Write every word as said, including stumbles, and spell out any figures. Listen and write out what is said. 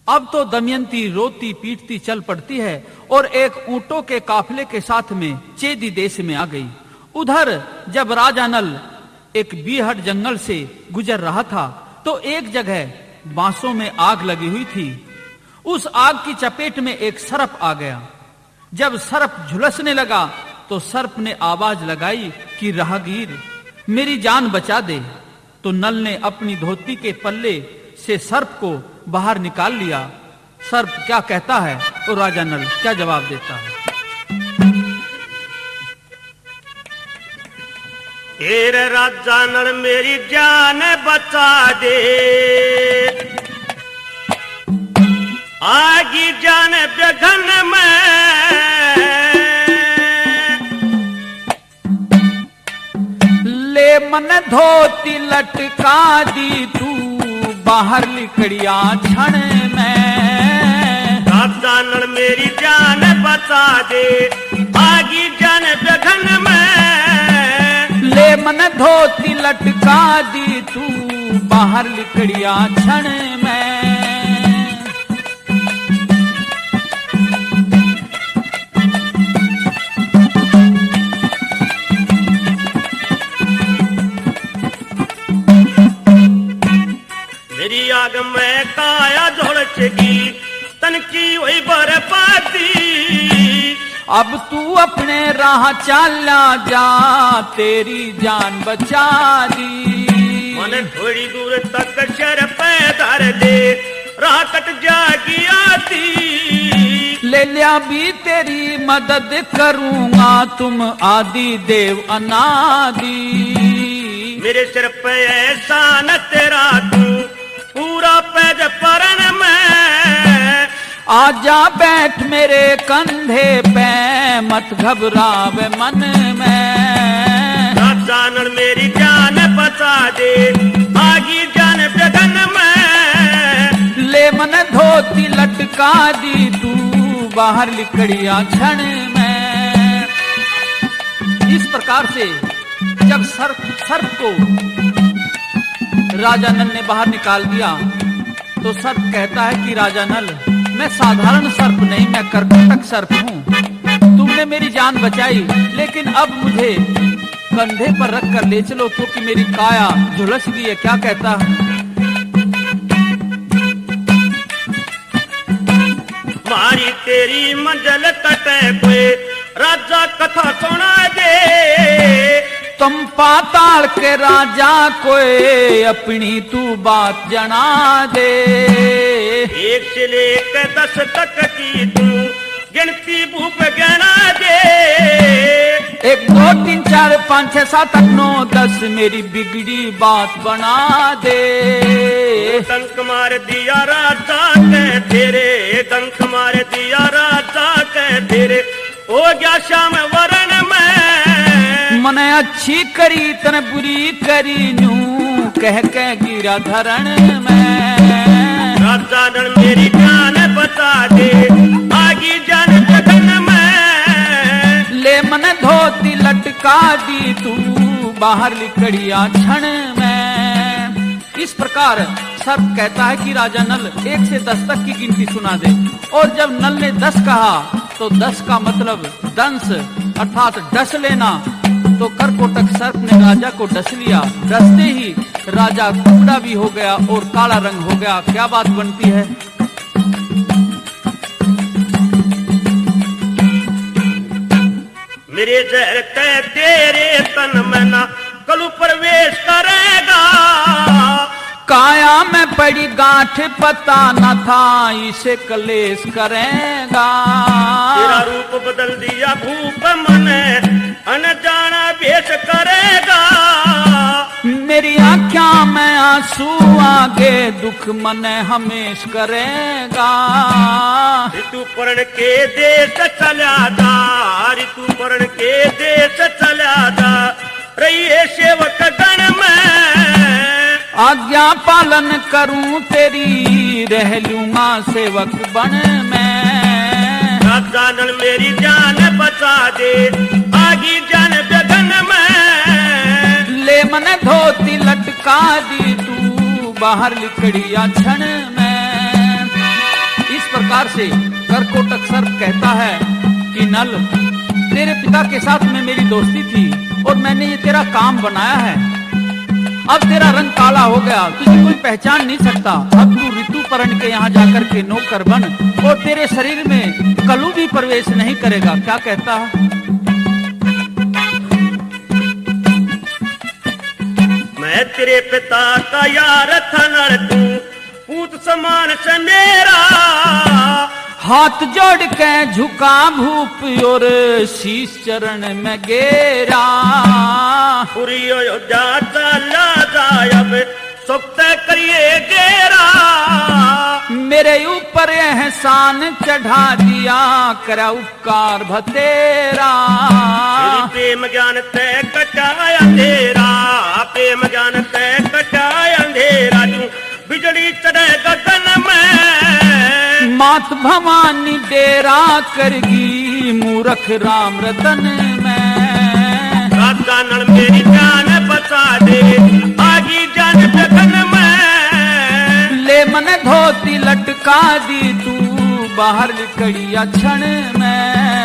अब तो दमयंती रोती पीटती चल पड़ती है और एक ऊंटों के काफिले के साथ में चेदी देश में आ गई। उधर जब राजा नल एक बीहड़ जंगल से गुजर रहा था तो एक जगह बांसों में आग लगी हुई थी। उस आग की चपेट में एक सर्प आ गया। जब सर्प झुलसने लगा तो सर्प ने आवाज लगाई कि राहगीर मेरी जान बचा दे। तो नल ने अपनी धोती के पल्ले से सर्प को बाहर निकाल लिया। सर्प क्या कहता है तो राजा नल क्या जवाब देता है। तेरे राजा नल मेरी जान बचा दे, आगी जान बेघन में ले मन धोती लटका दी तू बाहर लिकड़िया क्षण में। राजा नल मेरी जान बचा दे, आगी जान बेघन में ले मन धोती लटका दी तू बाहर लिकड़िया क्षण में। मेरी आग में काया झोलचगी तन की हुई बर्बादी। अब तू अपने राह चला जा तेरी जान बचा दी। मन थोड़ी दूर तक शर पैदर दे राह कट जागी आती। ले लिया भी तेरी मदद करूंगा तुम आदि देव अनादि। मेरे सिर पे एहसान तेरा तू पूरा पैज परन में। आजा बैठ मेरे कंधे पे मत घबरावे मन में। राजा नल मेरी जान बचा दे, आगी जान बेघन में ले मन धोती लटका दी तू बाहर लिकड़िया क्षण में। इस प्रकार से जब सर्प सर्प को राजा नल ने बाहर निकाल दिया तो सर्प कहता है कि राजा नल मैं साधारण सर्प नहीं, मैं कर्कटक सर्प हूँ। तुमने मेरी जान बचाई लेकिन अब मुझे कंधे पर रख कर ले चलो क्योंकि मेरी काया झुलस गई है। क्या कहता है मारी तेरी मंजिल कटे कोई राजा कथा सुना दे। तुम पाताल के राजा कोई अपनी तू बात जना दे। एक से लेकर दस तक की तू गिनती भूप गना दे। एक दो तीन चार पाँच छह सात आठ नौ दस मेरी बिगड़ी बात बना दे। डंक मार दिया राजा के तेरे, डंक मार दिया राजा के तेरे हो गया शाम वरण में। मन अच्छी करी तन बुरी करी नू कह कह गिरा धरण में। राजा नल मेरी जान बचा दे, आगी जान बेघन में ले मन धोती लटका दी तू बाहर लिकड़िया क्षण में। इस प्रकार सर्प कहता है कि राजा नल एक से दस तक की गिनती सुना दे। और जब नल ने दस कहा तो दस का मतलब दंश अर्थात डस लेना। तो करकोटक सर्प ने राजा को डस लिया। डसते ही राजा कुबड़ा भी हो गया और काला रंग हो गया। क्या बात बनती है मेरे जहर के तेरे तन में ना कलू प्रवेश करेगा। काया में पड़ी गांठ पता न था इसे कलेश करेगा। तेरा रूप बदल दिया भूप मन अनजाना भेष करेगा। मेरी आँखों में आंसू आगे दुख मन हमेश करेगा। ऋतु पर्ण के देश चला जा, ऋतु पर्ण के देश चला जा रहिए सेवक गण में। आज्ञा पालन करूं तेरी रह लूंगा सेवक बन में। राजा नल मेरी जान बचा दे, आगी जान बेघन में ले मन धोती लटका दी तू बाहर लिकड़िया क्षण में। प्रकार से करकोटक सर्प कहता है कि नल, तेरे पिता के साथ में मेरी दोस्ती थी और मैंने ये तेरा काम बनाया है। अब तेरा रंग काला हो गया, तुझे कोई पहचान नहीं सकता। अब तू ऋतुपर्ण के यहाँ जाकर के नौकर बन और तेरे शरीर में कलू भी प्रवेश नहीं करेगा। क्या कहता है? मैं तेरे पिता का यार था नर, तू पूत समान से मेरा। हाथ जोड़ के झुका भूप और शीश चरण में गेरा। पूरी अयोध्या चला जायब सुक्त करिए गेरा। मेरे ऊपर एहसान चढ़ा दिया, करा उपकार भतेरा। प्रेम ज्ञान ते कटाया अंधेरा, प्रेम ज्ञान ते कटाया अंधेरा। तू बिजली चढ़े गगन में, मात भवानी डेरा करगी मूर्ख राम रतन में। राजा नल मेरी जान बचा दे, आगी जान जगन में। ले मन धोती लटका दी तू, बाहर निकलिया क्षण में।